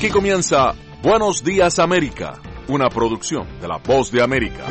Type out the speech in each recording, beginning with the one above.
Aquí comienza Buenos Días América, una producción de La Voz de América.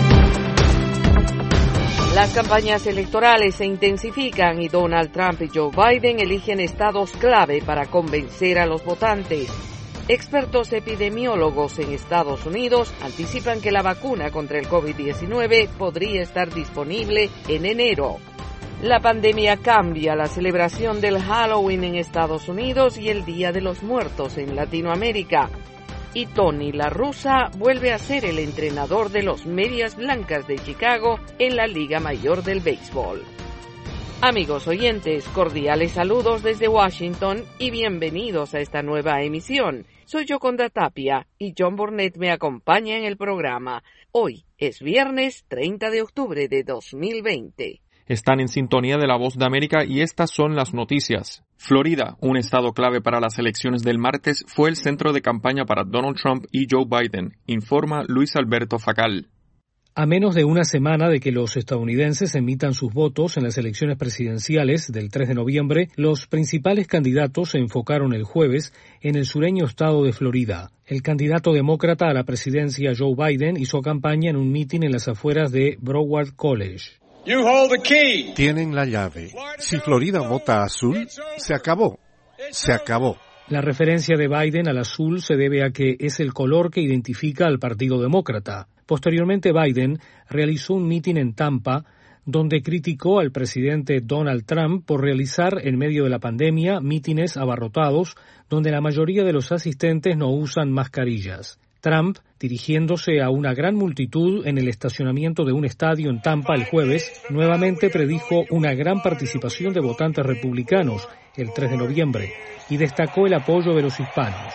Las campañas electorales se intensifican y Donald Trump y Joe Biden eligen estados clave para convencer a los votantes. Expertos epidemiólogos en Estados Unidos anticipan que la vacuna contra el COVID-19 podría estar disponible en enero. La pandemia cambia la celebración del Halloween en Estados Unidos y el Día de los Muertos en Latinoamérica. Y Tony La Russa vuelve a ser el entrenador de los Medias Blancas de Chicago en la Liga Mayor del Béisbol. Amigos oyentes, cordiales saludos desde Washington y bienvenidos a esta nueva emisión. Soy Yoconda Tapia y John Burnett me acompaña en el programa. Hoy es viernes 30 de octubre de 2020. Están en sintonía de La Voz de América y estas son las noticias. Florida, un estado clave para las elecciones del martes, fue el centro de campaña para Donald Trump y Joe Biden, informa Luis Alberto Facal. A menos de una semana de que los estadounidenses emitan sus votos en las elecciones presidenciales del 3 de noviembre, los principales candidatos se enfocaron el jueves en el sureño estado de Florida. El candidato demócrata a la presidencia Joe Biden hizo campaña en un mitin en las afueras de Broward College. Tienen la llave. Si Florida vota azul, se acabó. Se acabó. La referencia de Biden al azul se debe a que es el color que identifica al Partido Demócrata. Posteriormente, Biden realizó un mitin en Tampa, donde criticó al presidente Donald Trump por realizar, en medio de la pandemia, mítines abarrotados, donde la mayoría de los asistentes no usan mascarillas. Trump, dirigiéndose a una gran multitud en el estacionamiento de un estadio en Tampa el jueves, nuevamente predijo una gran participación de votantes republicanos el 3 de noviembre y destacó el apoyo de los hispanos.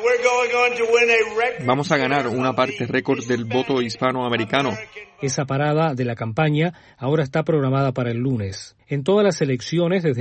Vamos a ganar una parte récord del voto hispanoamericano. Esa parada de la campaña ahora está programada para el lunes. En todas las elecciones desde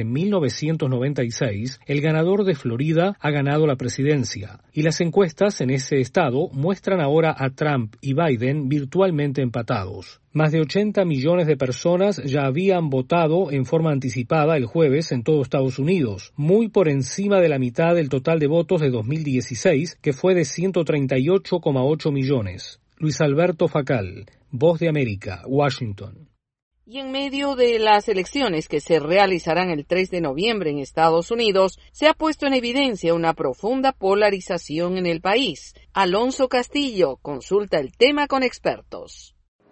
1996, el ganador de Florida ha ganado la presidencia, y las encuestas en ese estado muestran ahora a Trump y Biden virtualmente empatados. Más de 80 millones de personas ya habían votado en forma anticipada el jueves en todo Estados Unidos, muy por encima de la mitad del total de votos de 2016, que fue de 138,8 millones. Luis Alberto Facal, Voz de América, Washington. Y en medio de las elecciones que se realizarán el 3 de noviembre en Estados Unidos, se ha puesto en evidencia una profunda polarización en el país. Alonso Castillo consulta el tema con expertos.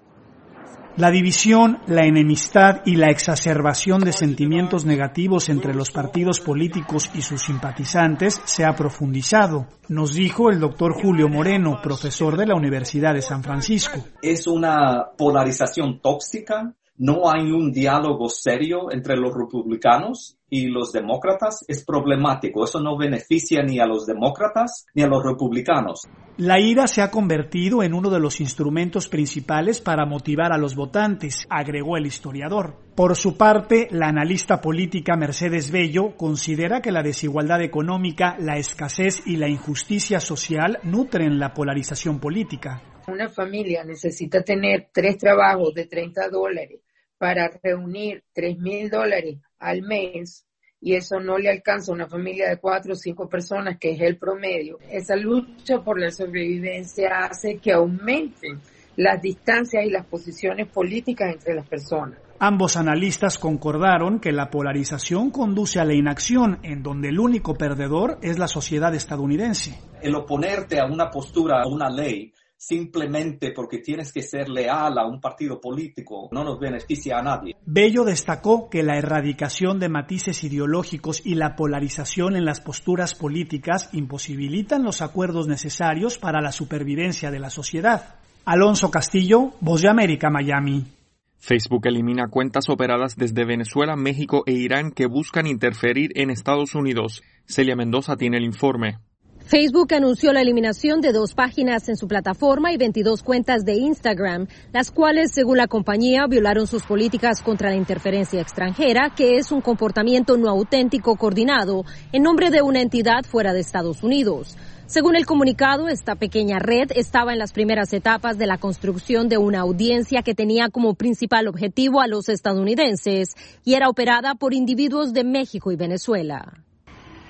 La división, la enemistad y la exacerbación de sentimientos negativos entre los partidos políticos y sus simpatizantes se ha profundizado, nos dijo el doctor Julio Moreno, profesor de la Universidad de San Francisco. Es una polarización tóxica, no hay un diálogo serio entre los republicanos y los demócratas. Es problemático, eso no beneficia ni a los demócratas ni a los republicanos. La ira se ha convertido en uno de los instrumentos principales para motivar a los votantes, agregó el historiador. Por su parte, la analista política Mercedes Bello considera que la desigualdad económica, la escasez y la injusticia social nutren la polarización política. Una familia necesita tener 3 trabajos de $30 para reunir $3,000 al mes, y eso no le alcanza a una familia de 4 o 5 personas, que es el promedio. Esa lucha por la sobrevivencia hace que aumenten las distancias y las posiciones políticas entre las personas. Ambos analistas concordaron que la polarización conduce a la inacción, en donde el único perdedor es la sociedad estadounidense. El oponerte a una postura, a una ley, simplemente porque tienes que ser leal a un partido político, no nos beneficia a nadie. Bello destacó que la erradicación de matices ideológicos y la polarización en las posturas políticas imposibilitan los acuerdos necesarios para la supervivencia de la sociedad. Alonso Castillo, Voz de América, Miami. Facebook elimina cuentas operadas desde Venezuela, México e Irán que buscan interferir en Estados Unidos. Celia Mendoza tiene el informe. Facebook anunció la eliminación de 2 páginas en su plataforma y 22 cuentas de Instagram, las cuales, según la compañía, violaron sus políticas contra la interferencia extranjera, que es un comportamiento no auténtico coordinado en nombre de una entidad fuera de Estados Unidos. Según el comunicado, esta pequeña red estaba en las primeras etapas de la construcción de una audiencia que tenía como principal objetivo a los estadounidenses y era operada por individuos de México y Venezuela.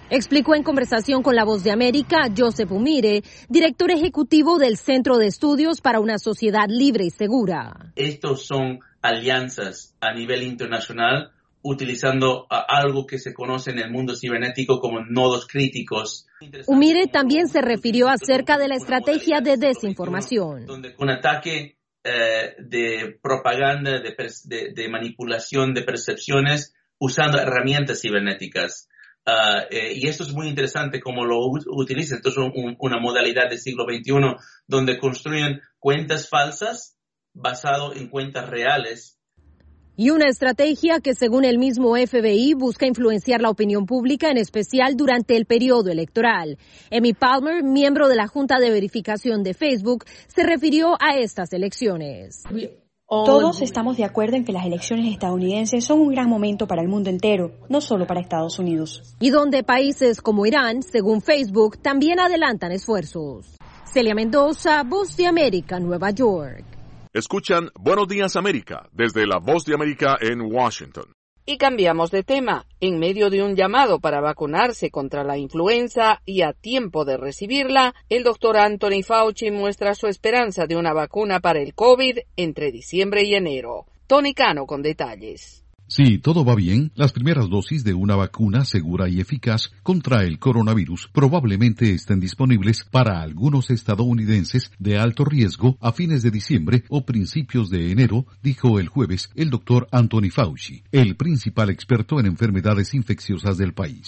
Explicó en conversación con La Voz de América Joseph Umire, director ejecutivo del Centro de Estudios para una Sociedad Libre y Segura. Estos son alianzas a nivel internacional utilizando algo que se conoce en el mundo cibernético como nodos críticos. Umire también se refirió acerca de la estrategia de desinformación. Donde un ataque de propaganda, de manipulación de percepciones usando herramientas cibernéticas. Y esto es muy interesante cómo lo utilizan. Esto es una modalidad del siglo XXI donde construyen cuentas falsas basado en cuentas reales. Y una estrategia que, según el mismo FBI, busca influenciar la opinión pública, en especial durante el periodo electoral. Amy Palmer, miembro de la Junta de Verificación de Facebook, se refirió a estas elecciones. Todos estamos de acuerdo en que las elecciones estadounidenses son un gran momento para el mundo entero, no solo para Estados Unidos. Y donde países como Irán, según Facebook, también adelantan esfuerzos. Celia Mendoza, Voz de América, Nueva York. Escuchan Buenos Días América desde La Voz de América en Washington. Y cambiamos de tema. En medio de un llamado para vacunarse contra la influenza y a tiempo de recibirla, el doctor Anthony Fauci muestra su esperanza de una vacuna para el COVID entre diciembre y enero. Tony Cano con detalles. Si todo va bien, las primeras dosis de una vacuna segura y eficaz contra el coronavirus probablemente estén disponibles para algunos estadounidenses de alto riesgo a fines de diciembre o principios de enero, dijo el jueves el doctor Anthony Fauci, el principal experto en enfermedades infecciosas del país.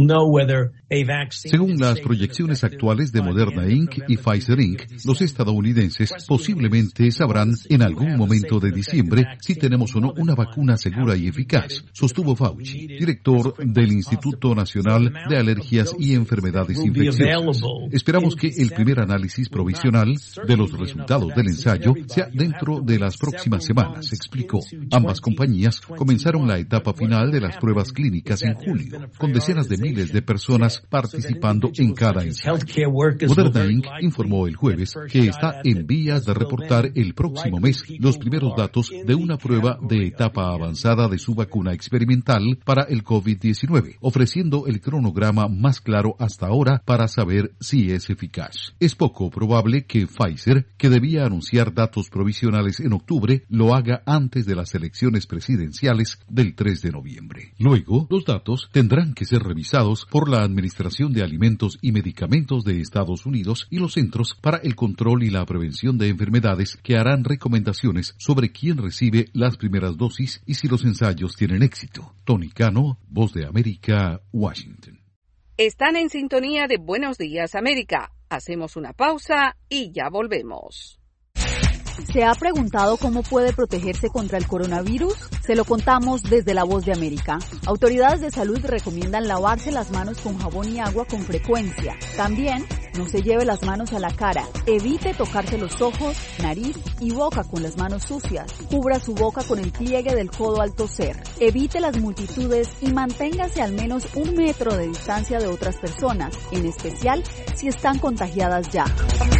Según las proyecciones actuales de Moderna Inc. y Pfizer Inc., los estadounidenses posiblemente sabrán en algún momento de diciembre si tenemos o no una vacuna segura y eficaz, sostuvo Fauci, director del Instituto Nacional de Alergias y Enfermedades Infecciosas. Esperamos que el primer análisis provisional de los resultados del ensayo sea dentro de las próximas semanas, explicó. Ambas compañías comenzaron la etapa final de las pruebas clínicas en julio, con decenas de miles de personas participando en cada ensayo. Moderna Inc. informó el jueves que está en vías de reportar el próximo mes los primeros datos de una prueba de etapa avanzada de su vacuna experimental para el COVID-19, ofreciendo el cronograma más claro hasta ahora para saber si es eficaz. Es poco probable que Pfizer, que debía anunciar datos provisionales en octubre, lo haga antes de las elecciones presidenciales del 3 de noviembre. Luego, los datos tendrán que ser revisados por la Administración de Alimentos y Medicamentos de Estados Unidos y los Centros para el Control y la Prevención de Enfermedades, que harán recomendaciones sobre quién recibe las primeras dosis y si los ensayos tienen éxito. Tony Cano, Voz de América, Washington. Están en sintonía de Buenos Días América. Hacemos una pausa y ya volvemos. ¿Se ha preguntado cómo puede protegerse contra el coronavirus? Se lo contamos desde La Voz de América. Autoridades de salud recomiendan lavarse las manos con jabón y agua con frecuencia. También, no se lleve las manos a la cara. Evite tocarse los ojos, nariz y boca con las manos sucias. Cubra su boca con el pliegue del codo al toser. Evite las multitudes y manténgase al menos 1 metro de distancia de otras personas, en especial si están contagiadas ya.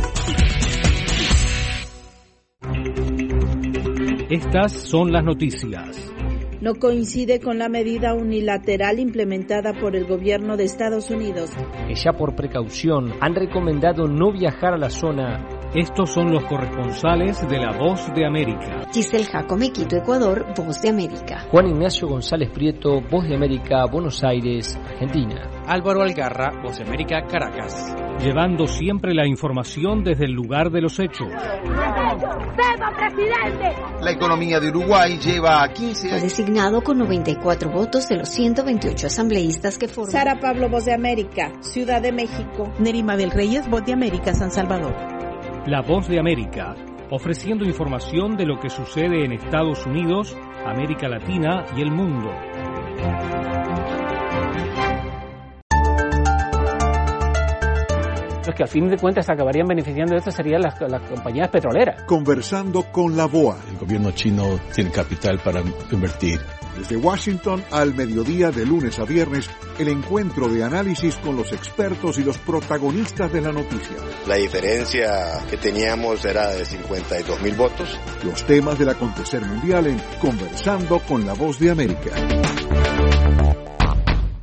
Estas son las noticias. No coincide con la medida unilateral implementada por el gobierno de Estados Unidos. Que ya por precaución han recomendado no viajar a la zona. Estos son los corresponsales de La Voz de América. Giselle Jacome, Quito, Ecuador, Voz de América. Juan Ignacio González Prieto, Voz de América, Buenos Aires, Argentina. Álvaro Algarra, Voz de América, Caracas. Llevando siempre la información desde el lugar de los hechos. ¡Viva, presidente! La economía de Uruguay lleva a 15 años. Fue designado con 94 votos de los 128 asambleístas que forman. Sara Pablo, Voz de América, Ciudad de México. Nerima del Reyes, Voz de América, San Salvador. La Voz de América, ofreciendo información de lo que sucede en Estados Unidos, América Latina y el mundo. Los que a fin de cuentas acabarían beneficiando de esto serían las compañías petroleras. Conversando con la BOA. El gobierno chino tiene capital para invertir. Desde Washington al mediodía de lunes a viernes, el encuentro de análisis con los expertos y los protagonistas de la noticia. La diferencia que teníamos era de 52,000 votos. Los temas del acontecer mundial en Conversando con la Voz de América.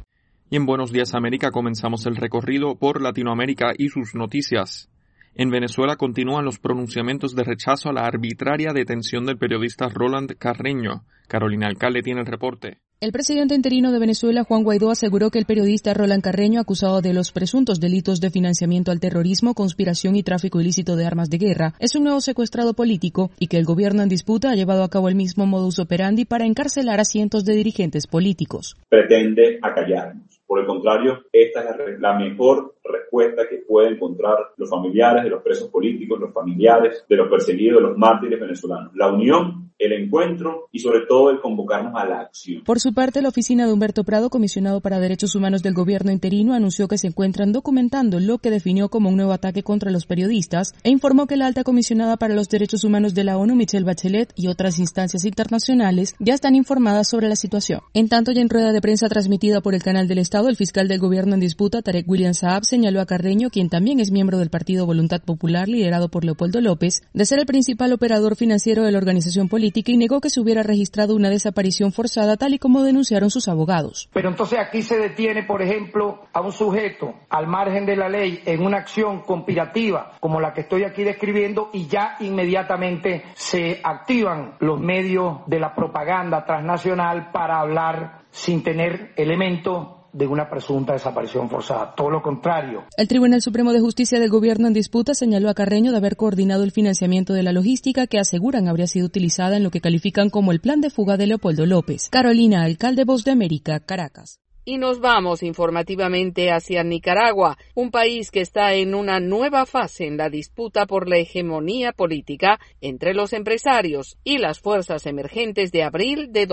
Y en Buenos Días América comenzamos el recorrido por Latinoamérica y sus noticias. En Venezuela continúan los pronunciamientos de rechazo a la arbitraria detención del periodista Roland Carreño. Carolina Alcalde tiene el reporte. El presidente interino de Venezuela, Juan Guaidó, aseguró que el periodista Roland Carreño, acusado de los presuntos delitos de financiamiento al terrorismo, conspiración y tráfico ilícito de armas de guerra, es un nuevo secuestrado político y que el gobierno en disputa ha llevado a cabo el mismo modus operandi para encarcelar a cientos de dirigentes políticos. Pretende acallarnos. Por el contrario, esta es la mejor respuesta que pueden encontrar los familiares de los presos políticos, los familiares de los perseguidos, de los mártires venezolanos. La unión, el encuentro y sobre todo el convocarnos a la acción. Por su parte, la oficina de Humberto Prado, comisionado para Derechos Humanos del gobierno interino, anunció que se encuentran documentando lo que definió como un nuevo ataque contra los periodistas e informó que la alta comisionada para los Derechos Humanos de la ONU, Michelle Bachelet, y otras instancias internacionales ya están informadas sobre la situación. En tanto, ya en rueda de prensa transmitida por el canal del Estado, el fiscal del gobierno en disputa, Tarek William Saab, señaló a Carreño, quien también es miembro del partido Voluntad Popular liderado por Leopoldo López, de ser el principal operador financiero de la organización política y negó que se hubiera registrado una desaparición forzada tal y como denunciaron sus abogados. Pero entonces aquí se detiene, por ejemplo, a un sujeto al margen de la ley en una acción conspirativa como la que estoy aquí describiendo y ya inmediatamente se activan los medios de la propaganda transnacional para hablar sin tener elementos de una presunta desaparición forzada, todo lo contrario. El Tribunal Supremo de Justicia del Gobierno en disputa señaló a Carreño de haber coordinado el financiamiento de la logística que aseguran habría sido utilizada en lo que califican como el plan de fuga de Leopoldo López. Carolina Alcalde, Voz de América, Caracas. Y nos vamos informativamente hacia Nicaragua, un país que está en una nueva fase en la disputa por la hegemonía política entre los empresarios y las fuerzas emergentes de abril de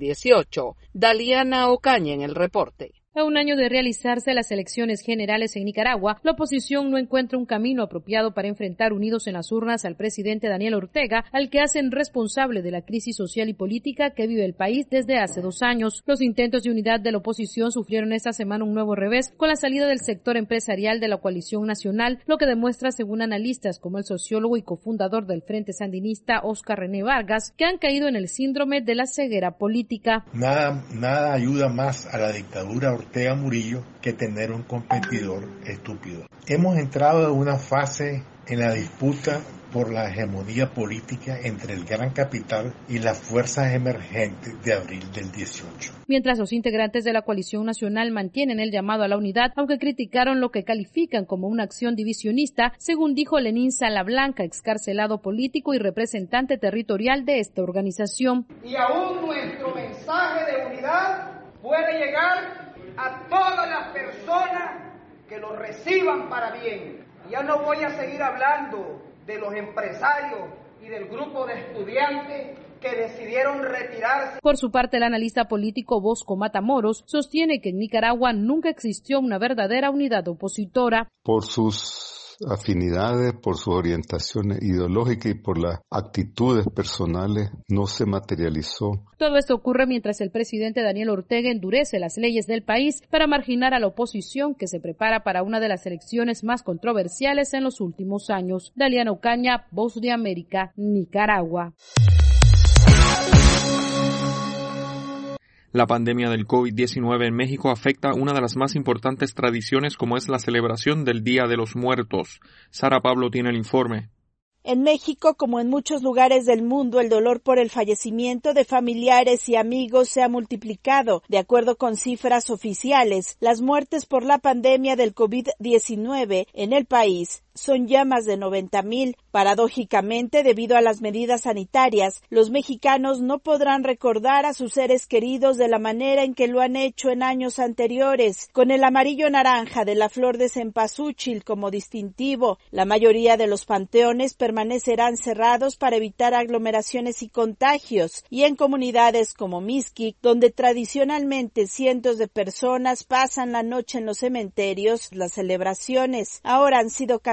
2018. Daliana Ocaña en el reporte. A un año de realizarse las elecciones generales en Nicaragua, la oposición no encuentra un camino apropiado para enfrentar unidos en las urnas al presidente Daniel Ortega, al que hacen responsable de la crisis social y política que vive el país desde hace 2 años. Los intentos de unidad de la oposición sufrieron esta semana un nuevo revés con la salida del sector empresarial de la coalición nacional, lo que demuestra, según analistas como el sociólogo y cofundador del Frente Sandinista Óscar René Vargas, que han caído en el síndrome de la ceguera política. Nada ayuda más a la dictadura Ortega Murillo que tener un competidor estúpido. Hemos entrado en una fase en la disputa por la hegemonía política entre el gran capital y las fuerzas emergentes de abril del 18. Mientras los integrantes de la coalición nacional mantienen el llamado a la unidad, aunque criticaron lo que califican como una acción divisionista, según dijo Lenín Salablanca, excarcelado político y representante territorial de esta organización. Y aún nuestro mensaje de unidad puede llegar a todas las personas que lo reciban para bien. Ya no voy a seguir hablando de los empresarios y del grupo de estudiantes que decidieron retirarse. Por su parte, el analista político Bosco Matamoros sostiene que en Nicaragua nunca existió una verdadera unidad opositora. Por sus afinidades, por su orientación ideológica y por las actitudes personales, no se materializó. Todo esto ocurre mientras el presidente Daniel Ortega endurece las leyes del país para marginar a la oposición que se prepara para una de las elecciones más controversiales en los últimos años. Daliana Ocaña, Voz de América, Nicaragua. La pandemia del COVID-19 en México afecta una de las más importantes tradiciones como es la celebración del Día de los Muertos. Sara Pablo tiene el informe. En México, como en muchos lugares del mundo, el dolor por el fallecimiento de familiares y amigos se ha multiplicado. De acuerdo con cifras oficiales, las muertes por la pandemia del COVID-19 en el país son ya más de 90,000. Paradójicamente, debido a las medidas sanitarias, los mexicanos no podrán recordar a sus seres queridos de la manera en que lo han hecho en años anteriores, con el amarillo naranja de la flor de cempasúchil como distintivo. La mayoría de los panteones permanecerán cerrados para evitar aglomeraciones y contagios, y en comunidades como Mixquic, donde tradicionalmente cientos de personas pasan la noche en los cementerios, las celebraciones ahora han sido canceladas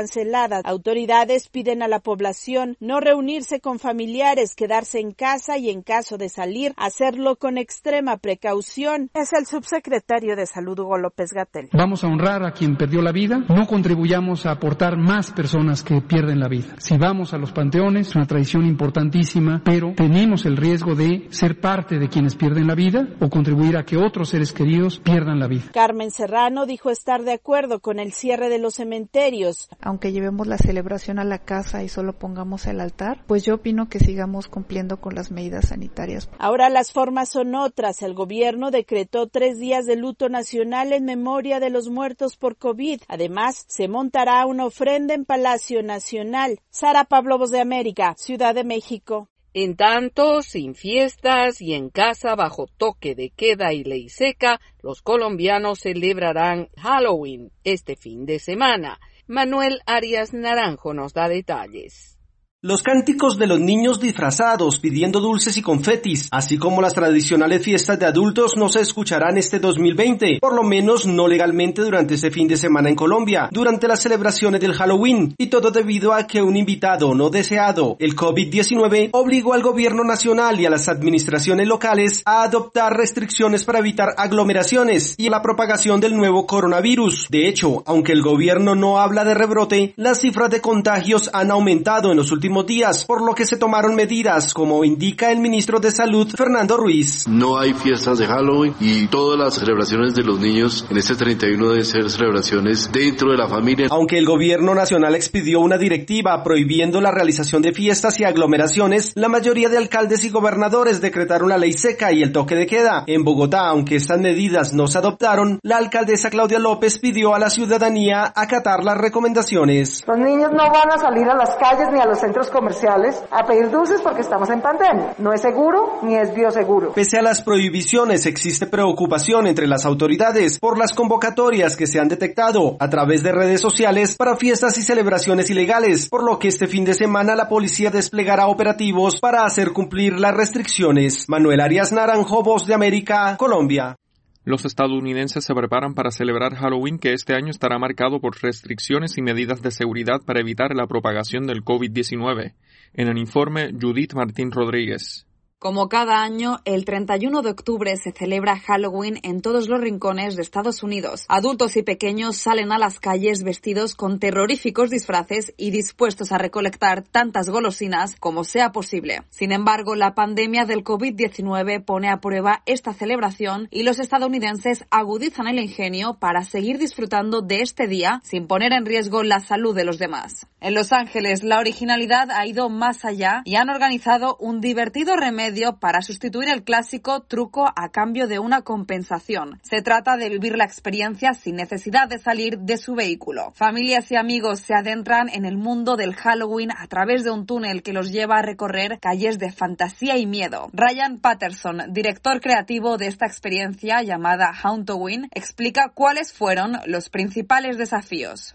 cancelada. Autoridades piden a la población no reunirse con familiares, quedarse en casa y en caso de salir, hacerlo con extrema precaución. Es el subsecretario de Salud, Hugo López-Gatell. Vamos a honrar a quien perdió la vida, no contribuyamos a aportar más personas que pierden la vida. Si vamos a los panteones, es una tradición importantísima, pero tenemos el riesgo de ser parte de quienes pierden la vida o contribuir a que otros seres queridos pierdan la vida. Carmen Serrano dijo estar de acuerdo con el cierre de los cementerios. Aunque llevemos la celebración a la casa y solo pongamos el altar, pues yo opino que sigamos cumpliendo con las medidas sanitarias. Ahora las formas son otras. El gobierno decretó 3 días de luto nacional en memoria de los muertos por COVID. Además, se montará una ofrenda en Palacio Nacional. Sara Pablo, Voz de América, Ciudad de México. En tanto, sin fiestas y en casa bajo toque de queda y ley seca, los colombianos celebrarán Halloween este fin de semana. Manuel Arias Naranjo nos da detalles. Los cánticos de los niños disfrazados pidiendo dulces y confetis, así como las tradicionales fiestas de adultos, no se escucharán este 2020, por lo menos no legalmente durante este fin de semana en Colombia, durante las celebraciones del Halloween, y todo debido a que un invitado no deseado, el COVID-19, obligó al gobierno nacional y a las administraciones locales a adoptar restricciones para evitar aglomeraciones y la propagación del nuevo coronavirus. De hecho, aunque el gobierno no habla de rebrote, las cifras de contagios han aumentado en los últimos días, por lo que se tomaron medidas, como indica el ministro de Salud, Fernando Ruiz. No hay fiestas de Halloween y todas las celebraciones de los niños en este 31 deben ser celebraciones dentro de la familia. Aunque el gobierno nacional expidió una directiva prohibiendo la realización de fiestas y aglomeraciones, la mayoría de alcaldes y gobernadores decretaron la ley seca y el toque de queda. En Bogotá, aunque estas medidas no se adoptaron, la alcaldesa Claudia López pidió a la ciudadanía acatar las recomendaciones. Los niños no van a salir a las calles ni a los centros comerciales a pedir dulces porque estamos en pandemia. No es seguro ni es bioseguro. Pese a las prohibiciones, existe preocupación entre las autoridades por las convocatorias que se han detectado a través de redes sociales para fiestas y celebraciones ilegales, por lo que este fin de semana la policía desplegará operativos para hacer cumplir las restricciones. Manuel Arias Naranjo, Voz de América, Colombia. Los estadounidenses se preparan para celebrar Halloween, que este año estará marcado por restricciones y medidas de seguridad para evitar la propagación del COVID-19. En el informe, Judith Martín Rodríguez. Como cada año, el 31 de octubre se celebra Halloween en todos los rincones de Estados Unidos. Adultos y pequeños salen a las calles vestidos con terroríficos disfraces y dispuestos a recolectar tantas golosinas como sea posible. Sin embargo, la pandemia del COVID-19 pone a prueba esta celebración y los estadounidenses agudizan el ingenio para seguir disfrutando de este día sin poner en riesgo la salud de los demás. En Los Ángeles, la originalidad ha ido más allá y han organizado un divertido remedio para sustituir el clásico truco a cambio de una compensación. Se trata de vivir la experiencia sin necesidad de salir de su vehículo. Familias y amigos se adentran en el mundo del Halloween a través de un túnel que los lleva a recorrer calles de fantasía y miedo. Ryan Patterson, director creativo de esta experiencia llamada Hauntoween, explica cuáles fueron los principales desafíos.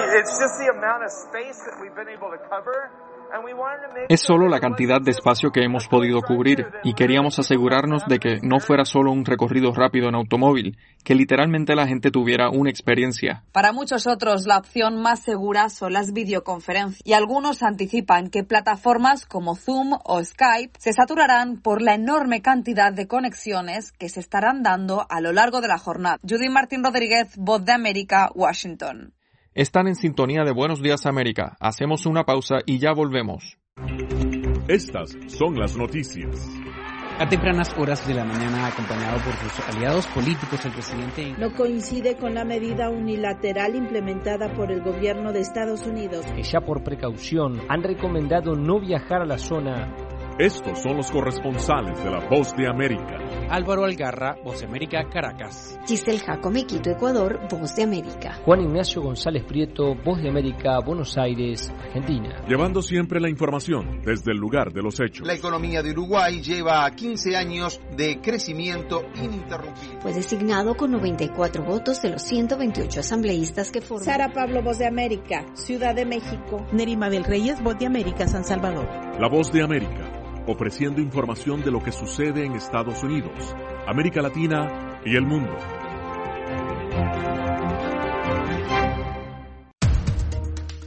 Es solo la cantidad de espacio que hemos podido cubrir y queríamos asegurarnos de que no fuera solo un recorrido rápido en automóvil, que literalmente la gente tuviera una experiencia. Para muchos otros, la opción más segura son las videoconferencias y algunos anticipan que plataformas como Zoom o Skype se saturarán por la enorme cantidad de conexiones que se estarán dando a lo largo de la jornada. Judy Martín Rodríguez, Voz de América, Washington. Están en sintonía de Buenos Días América. Hacemos una pausa y ya volvemos. Estas son las noticias. A tempranas horas de la mañana, acompañado por sus aliados políticos, el presidente no coincide con la medida unilateral implementada por el gobierno de Estados Unidos, que ya por precaución han recomendado no viajar a la zona. Estos son los corresponsales de La Voz de América. Álvaro Algarra, Voz de América, Caracas. Giselle Jacome, Quito, Ecuador, Voz de América. Juan Ignacio González Prieto, Voz de América, Buenos Aires, Argentina. Llevando siempre la información desde el lugar de los hechos. La economía de Uruguay lleva 15 años de crecimiento ininterrumpido. Fue designado con 94 votos de los 128 asambleístas que forman. Sara Pablo, Voz de América, Ciudad de México. Nerima Bel Reyes, Voz de América, San Salvador. La Voz de América, ofreciendo información de lo que sucede en Estados Unidos, América Latina y el mundo.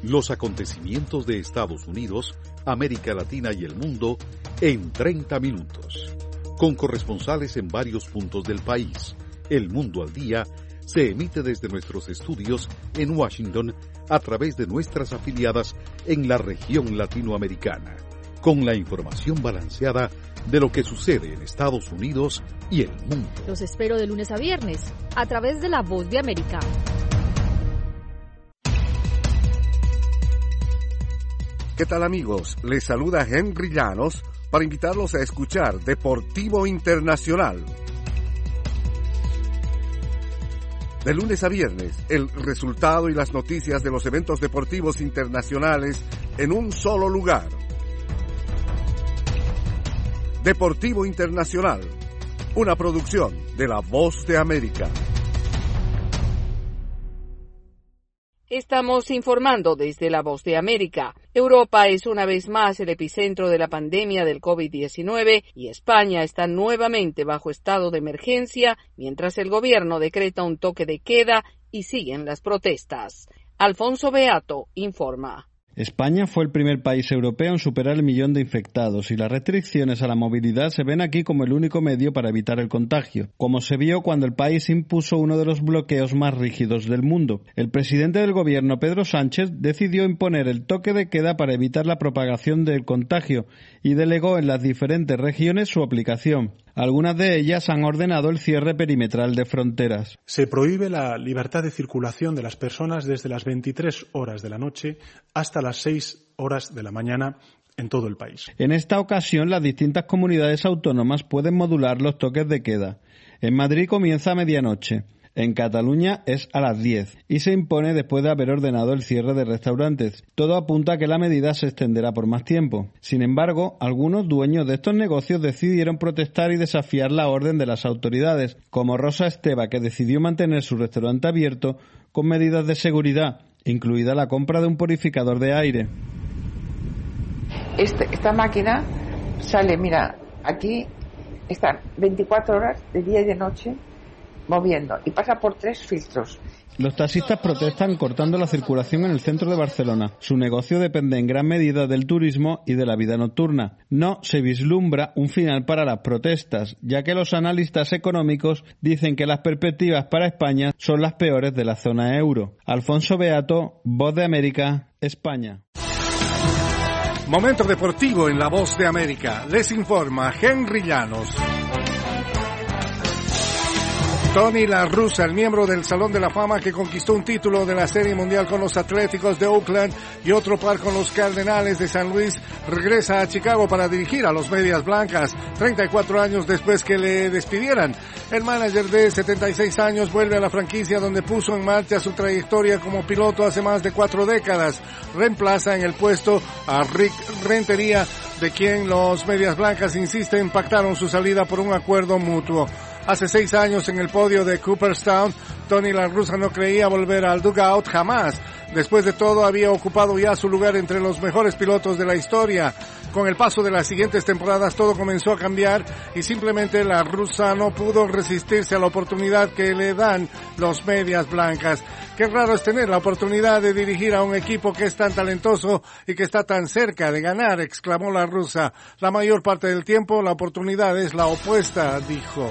Los acontecimientos de Estados Unidos, América Latina y el mundo en 30 minutos. Con corresponsales en varios puntos del país. El Mundo al Día se emite desde nuestros estudios en Washington a través de nuestras afiliadas en la región latinoamericana, con la información balanceada de lo que sucede en Estados Unidos y el mundo. Los espero de lunes a viernes a través de La Voz de América. ¿Qué tal, amigos? Les saluda Henry Llanos para invitarlos a escuchar Deportivo Internacional. De lunes a viernes, el resultado y las noticias de los eventos deportivos internacionales en un solo lugar. Deportivo Internacional, una producción de La Voz de América. Estamos informando desde La Voz de América. Europa es una vez más el epicentro de la pandemia del COVID-19 y España está nuevamente bajo estado de emergencia mientras el gobierno decreta un toque de queda y siguen las protestas. Alfonso Beato informa. España fue el primer país europeo en superar el 1.000.000 de infectados y las restricciones a la movilidad se ven aquí como el único medio para evitar el contagio, como se vio cuando el país impuso uno de los bloqueos más rígidos del mundo. El presidente del gobierno, Pedro Sánchez, decidió imponer el toque de queda para evitar la propagación del contagio y delegó en las diferentes regiones su aplicación. Algunas de ellas han ordenado el cierre perimetral de fronteras. Se prohíbe la libertad de circulación de las personas desde las 23 horas de la noche hasta las 6 horas de la mañana en todo el país. En esta ocasión, las distintas comunidades autónomas pueden modular los toques de queda. En Madrid comienza a medianoche. En Cataluña es a las 10 y se impone después de haber ordenado el cierre de restaurantes. Todo apunta a que la medida se extenderá por más tiempo. Sin embargo, algunos dueños de estos negocios decidieron protestar y desafiar la orden de las autoridades, como Rosa Esteva, que decidió mantener su restaurante abierto con medidas de seguridad, incluida la compra de un purificador de aire. Esta máquina sale, mira, aquí están 24 horas de día y de noche moviendo y pasa por 3 filtros. Los taxistas protestan cortando la circulación en el centro de Barcelona. Su negocio depende en gran medida del turismo y de la vida nocturna. No se vislumbra un final para las protestas, ya que los analistas económicos dicen que las perspectivas para España son las peores de la zona euro. Alfonso Beato, Voz de América, España. Momento deportivo en La Voz de América. Les informa Henry Llanos. Tony La Russa, el miembro del Salón de la Fama que conquistó un título de la Serie Mundial con los Atléticos de Oakland y otro par con los Cardenales de San Luis, regresa a Chicago para dirigir a los Medias Blancas, 34 años después que le despidieran. El manager de 76 años vuelve a la franquicia donde puso en marcha su trayectoria como piloto hace más de 4 décadas. Reemplaza en el puesto a Rick Rentería, de quien los Medias Blancas insisten pactaron su salida por un acuerdo mutuo. Hace 6 años en el podio de Cooperstown, Tony La Russa no creía volver al dugout jamás. Después de todo, había ocupado ya su lugar entre los mejores pilotos de la historia. Con el paso de las siguientes temporadas todo comenzó a cambiar y simplemente La Russa no pudo resistirse a la oportunidad que le dan los Medias Blancas. Qué raro es tener la oportunidad de dirigir a un equipo que es tan talentoso y que está tan cerca de ganar, exclamó La Russa. La mayor parte del tiempo la oportunidad es la opuesta, dijo.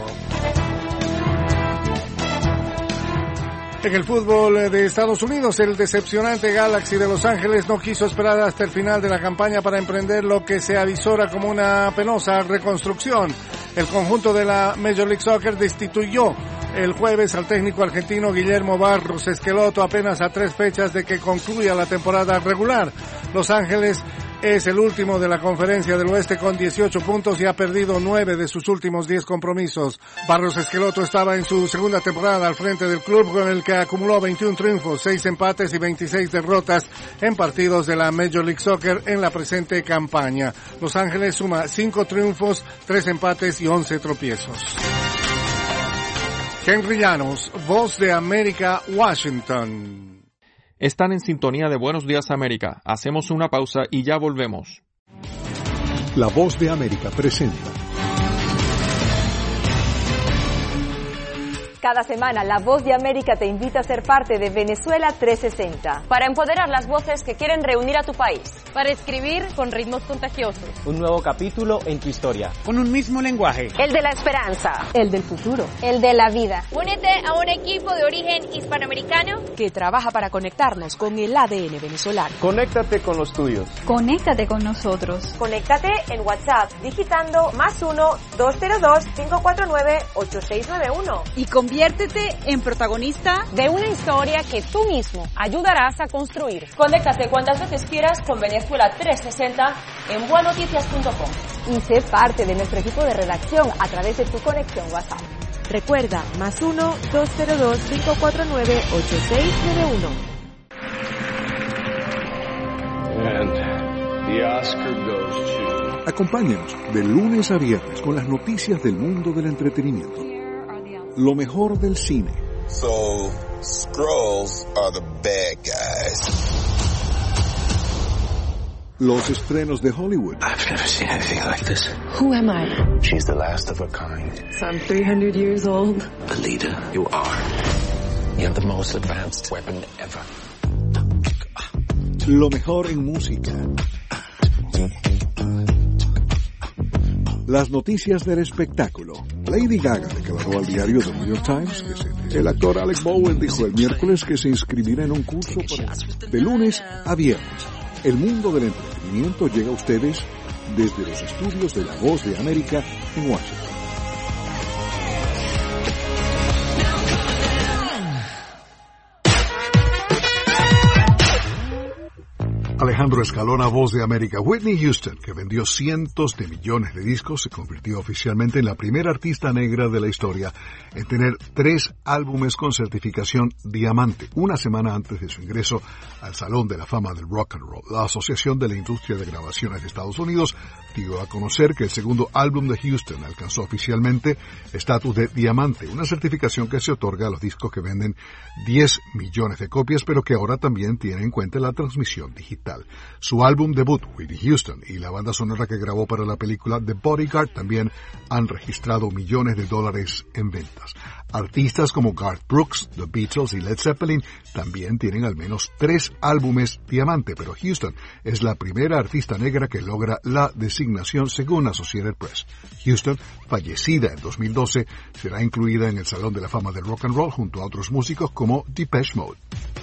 En el fútbol de Estados Unidos, el decepcionante Galaxy de Los Ángeles no quiso esperar hasta el final de la campaña para emprender lo que se avisora como una penosa reconstrucción. El conjunto de la Major League Soccer destituyó el jueves al técnico argentino Guillermo Barros Esqueloto apenas a 3 fechas de que concluya la temporada regular. Los Ángeles es el último de la Conferencia del Oeste con 18 puntos y ha perdido 9 de sus últimos 10 compromisos. Barros Esqueloto estaba en su segunda temporada al frente del club, con el que acumuló 21 triunfos, 6 empates y 26 derrotas en partidos de la Major League Soccer en la presente campaña. Los Ángeles suma 5 triunfos, 3 empates y 11 tropiezos. Henry Llanos, Voz de América, Washington. Están en sintonía de Buenos Días América. Hacemos una pausa y ya volvemos. La Voz de América presenta Cada semana, La Voz de América te invita a ser parte de Venezuela 360. Para empoderar las voces que quieren reunir a tu país. Para escribir con ritmos contagiosos. Un nuevo capítulo en tu historia. Con un mismo lenguaje. El de la esperanza. El del futuro. El de la vida. Únete a un equipo de origen hispanoamericano que trabaja para conectarnos con el ADN venezolano. Conéctate con los tuyos. Conéctate con nosotros. Conéctate en WhatsApp digitando +1-202-549-8691. Y conviértete en protagonista de una historia que tú mismo ayudarás a construir. Conéctate cuantas veces quieras con Venezuela 360 en buenoticias.com. Y sé parte de nuestro equipo de redacción a través de tu conexión WhatsApp. Recuerda, +1-202-549-8691. And the Oscar goes to... Acompáñanos de lunes a viernes con las noticias del mundo del entretenimiento. Lo mejor del cine. So, Skrulls are the bad guys. Los estrenos de Hollywood. I've never seen anything like this. Who am I? She's the last of her kind. So I'm 300 years old. The leader you are. You have the most advanced weapon ever. Lo mejor en música. Las noticias del espectáculo. Lady Gaga declaró al diario The New York Times que el actor Alec Bowen dijo el miércoles que se inscribirá en un curso de lunes a viernes. El mundo del entretenimiento llega a ustedes desde los estudios de La Voz de América en Washington. Alejandro Escalona, Voz de América. Whitney Houston, que vendió cientos de millones de discos, se convirtió oficialmente en la primera artista negra de la historia en tener 3 álbumes con certificación diamante, una semana antes de su ingreso al Salón de la Fama del Rock and Roll. La Asociación de la Industria de Grabaciones de Estados Unidos dio a conocer que el segundo álbum de Houston alcanzó oficialmente estatus de diamante, una certificación que se otorga a los discos que venden 10 millones de copias, pero que ahora también tiene en cuenta la transmisión digital. Su álbum debut, Whitney Houston, y la banda sonora que grabó para la película The Bodyguard también han registrado millones de dólares en ventas. Artistas como Garth Brooks, The Beatles y Led Zeppelin también tienen al menos 3 álbumes diamante, pero Houston es la primera artista negra que logra la designación según Associated Press. Houston, fallecida en 2012, será incluida en el Salón de la Fama del Rock and Roll junto a otros músicos como Depeche Mode.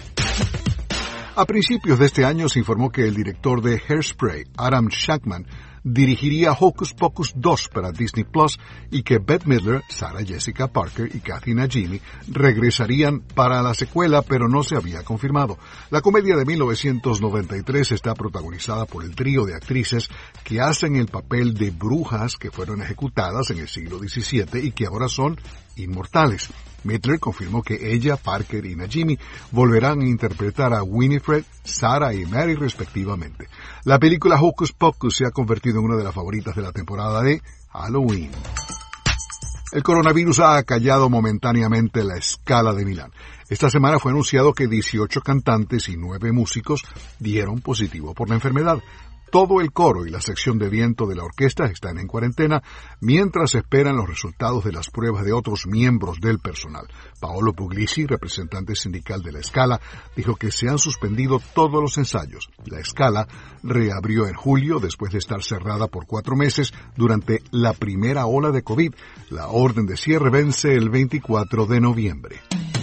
A principios de este año se informó que el director de Hairspray, Adam Shankman, dirigiría Hocus Pocus 2 para Disney Plus y que Bette Midler, Sarah Jessica Parker y Kathy Najimy regresarían para la secuela, pero no se había confirmado. La comedia de 1993 está protagonizada por el trío de actrices que hacen el papel de brujas que fueron ejecutadas en el siglo XVII y que ahora son inmortales. Midler confirmó que ella, Parker y Najimy volverán a interpretar a Winifred, Sarah y Mary respectivamente. La película Hocus Pocus se ha convertido en una de las favoritas de la temporada de Halloween. El coronavirus ha acallado momentáneamente la Scala de Milán. Esta semana fue anunciado que 18 cantantes y 9 músicos dieron positivo por la enfermedad. Todo el coro y la sección de viento de la orquesta están en cuarentena mientras esperan los resultados de las pruebas de otros miembros del personal. Paolo Puglisi, representante sindical de la Scala, dijo que se han suspendido todos los ensayos. La Scala reabrió en julio después de estar cerrada por 4 meses durante la primera ola de COVID. La orden de cierre vence el 24 de noviembre.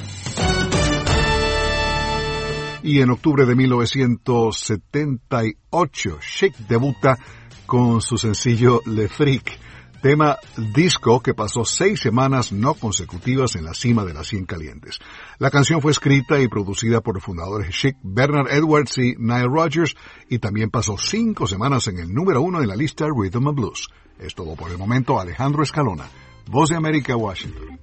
Y en octubre de 1978, Chic debuta con su sencillo Le Freak, tema disco que pasó 6 semanas no consecutivas en la cima de las 100 calientes. La canción fue escrita y producida por los fundadores de Chic, Bernard Edwards y Nile Rodgers, y también pasó 5 semanas en el número 1 en la lista Rhythm and Blues. Es todo por el momento. Alejandro Escalona, Voz de América, Washington.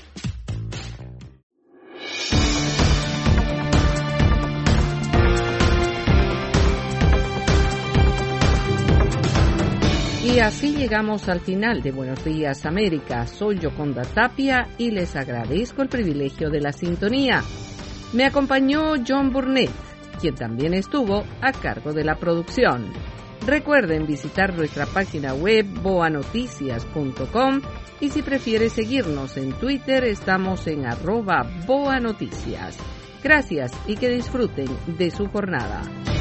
Y así llegamos al final de Buenos Días América. Soy Yoconda Tapia y les agradezco el privilegio de la sintonía. Me acompañó John Burnett, quien también estuvo a cargo de la producción. Recuerden visitar nuestra página web boanoticias.com y si prefiere seguirnos en Twitter estamos en @boanoticias. Gracias y que disfruten de su jornada.